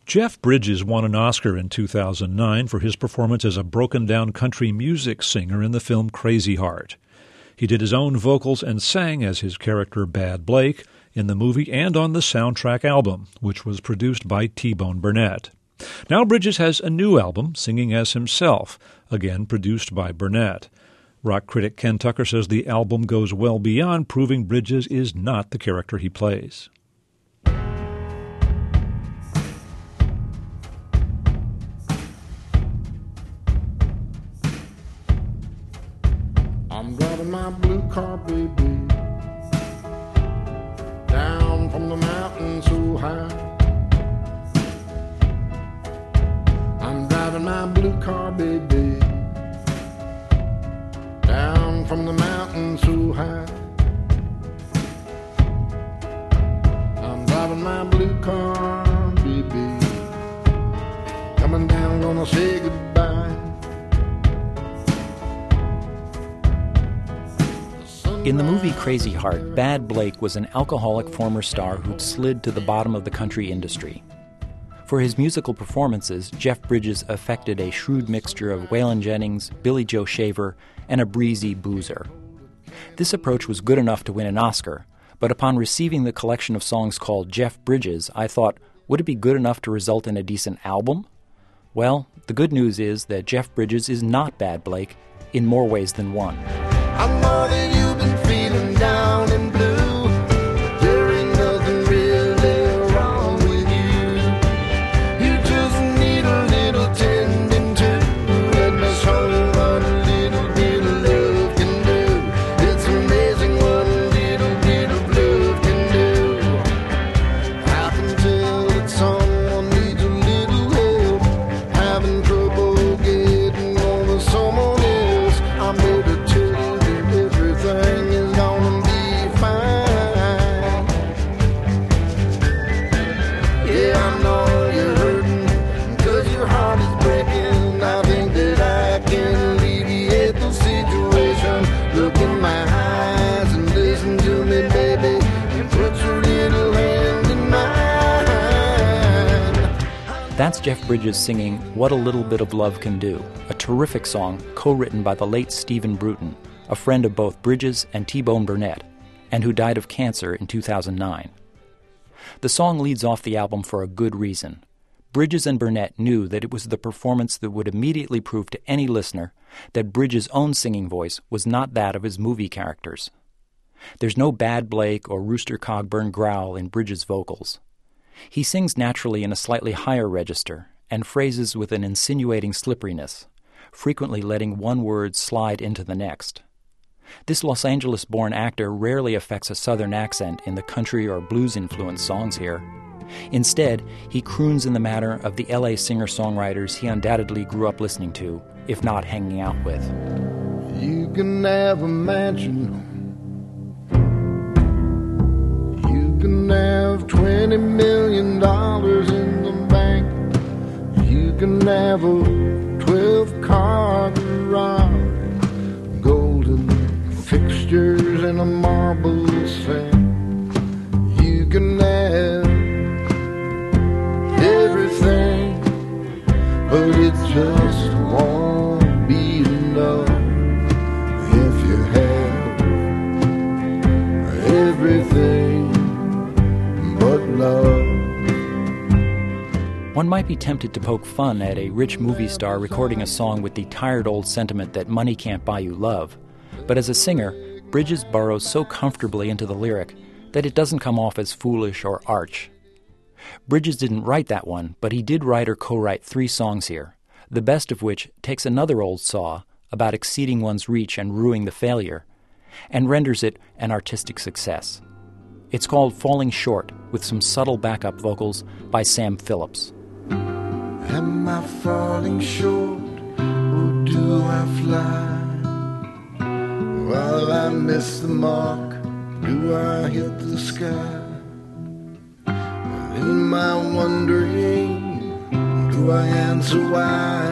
Jeff Bridges won an Oscar in 2009 for his performance as a broken-down country music singer in the film Crazy Heart. He did his own vocals and sang as his character Bad Blake in the movie and on the soundtrack album, which was produced by T-Bone Burnett. Now Bridges has a new album, singing as himself, again produced by Burnett. Rock critic Ken Tucker says the album goes well beyond proving Bridges is not the character he plays. I'm driving my blue car, baby, down from the mountain so high. I'm driving my blue car, baby, down from the mountain so high. I'm driving my blue car, baby, coming down, gonna say goodbye. In the movie Crazy Heart, Bad Blake was an alcoholic former star who'd slid to the bottom of the country industry. For his musical performances, Jeff Bridges affected a shrewd mixture of Waylon Jennings, Billy Joe Shaver, and a breezy boozer. This approach was good enough to win an Oscar, but upon receiving the collection of songs called Jeff Bridges, I thought, would it be good enough to result in a decent album? Well, the good news is that Jeff Bridges is not Bad Blake in more ways than one. I know that you've been feeling down and blue. There ain't nothing really wrong with you. You just need a little tending to. Let me show you what a little bit of love can do. It's amazing what a little bit of love can do. I can tell that someone needs a little help, having trouble getting over someone else. I'm here to tell you everything is gonna be fine. Yeah, I know you're hurting, 'cause your heart is breaking. I think that I can alleviate the situation. Look in my eyes and listen to me, baby, and put your little hand in mine. That's Jeff Bridges singing What a Little Bit of Love Can Do, a terrific song co-written by the late Stephen Bruton, a friend of both Bridges and T-Bone Burnett, and who died of cancer in 2009. The song leads off the album for a good reason. Bridges and Burnett knew that it was the performance that would immediately prove to any listener that Bridges' own singing voice was not that of his movie characters. There's no Bad Blake or Rooster Cogburn growl in Bridges' vocals. He sings naturally in a slightly higher register and phrases with an insinuating slipperiness, frequently letting one word slide into the next. This Los Angeles-born actor rarely affects a southern accent in the country or blues-influenced songs here. Instead, he croons in the manner of the L.A. singer-songwriters he undoubtedly grew up listening to, if not hanging out with. You can have a mansion. You can have $20 million in the bank. You can have a 12-car garage, golden fixtures and a marble sink. You can have everything, but it just won't be enough if you have everything but love. One might be tempted to poke fun at a rich movie star recording a song with the tired old sentiment that money can't buy you love. But as a singer, Bridges burrows so comfortably into the lyric that it doesn't come off as foolish or arch. Bridges didn't write that one, but he did write or co-write 3 songs here, the best of which takes another old saw about exceeding one's reach and ruining the failure, and renders it an artistic success. It's called Falling Short, with some subtle backup vocals by Sam Phillips. Am I falling short, or do I fly? While I miss the mark, do I hit the sky? Am I wondering, do I answer why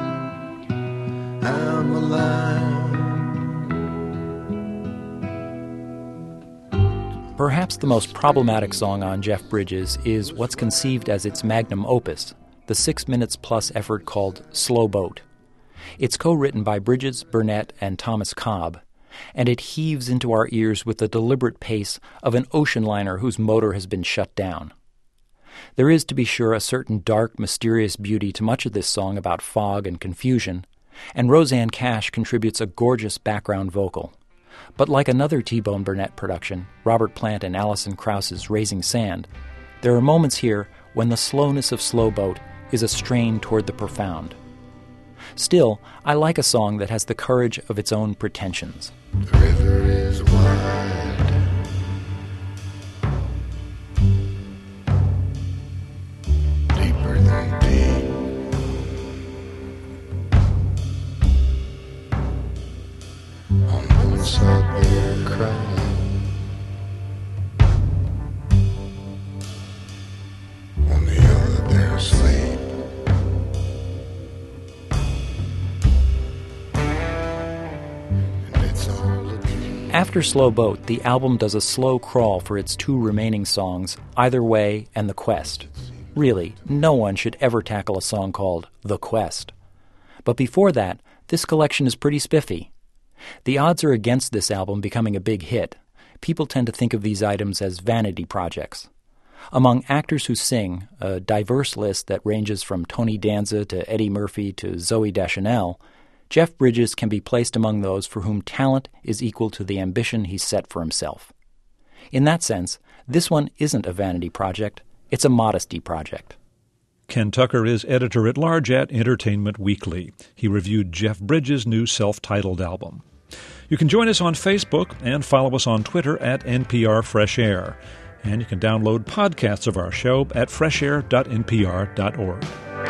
I'm alive? Perhaps the most problematic song on Jeff Bridges is what's conceived as its magnum opus, the 6 minutes plus effort called Slow Boat. It's co-written by Bridges, Burnett, and Thomas Cobb, and it heaves into our ears with the deliberate pace of an ocean liner whose motor has been shut down. There is, to be sure, a certain dark, mysterious beauty to much of this song about fog and confusion, and Rosanne Cash contributes a gorgeous background vocal. But like another T-Bone Burnett production, Robert Plant and Alison Krauss's Raising Sand, there are moments here when the slowness of Slow Boat is a strain toward the profound. Still, I like a song that has the courage of its own pretensions. The river is wide, deeper than deep. On one side they're crying, on the other they're asleep. And it's all a dream. After Slow Boat, the album does a slow crawl for its two remaining songs, Either Way and The Quest. Really, no one should ever tackle a song called The Quest. But before that, this collection is pretty spiffy. The odds are against this album becoming a big hit. People tend to think of these items as vanity projects. Among actors who sing, a diverse list that ranges from Tony Danza to Eddie Murphy to Zooey Deschanel, Jeff Bridges can be placed among those for whom talent is equal to the ambition he's set for himself. In that sense, this one isn't a vanity project, it's a modesty project. Ken Tucker is editor-at-large at Entertainment Weekly. He reviewed Jeff Bridges' new self-titled album. You can join us on Facebook and follow us on Twitter at NPR Fresh Air. And you can download podcasts of our show at freshair.npr.org.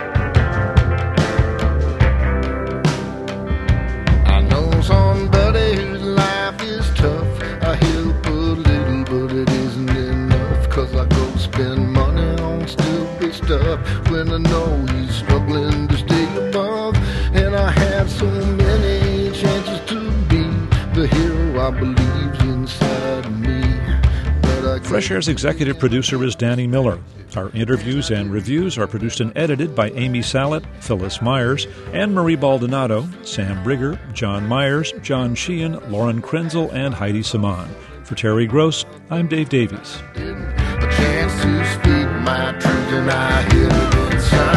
I know somebody whose life is tough. I help a little, but it isn't enough. 'Cause I go spend money on stupid stuff when I know he's struggling to stay above. And I have so many chances to be the hero I believe's inside me. Fresh Air's executive producer is Danny Miller. Our interviews and reviews are produced and edited by Amy Sallet, Phyllis Myers, Anne Marie Baldonado, Sam Brigger, John Myers, John Sheehan, Lauren Krenzel, and Heidi Saman. For Terry Gross, I'm Dave Davies. A chance to speak my truth, and I hear it inside.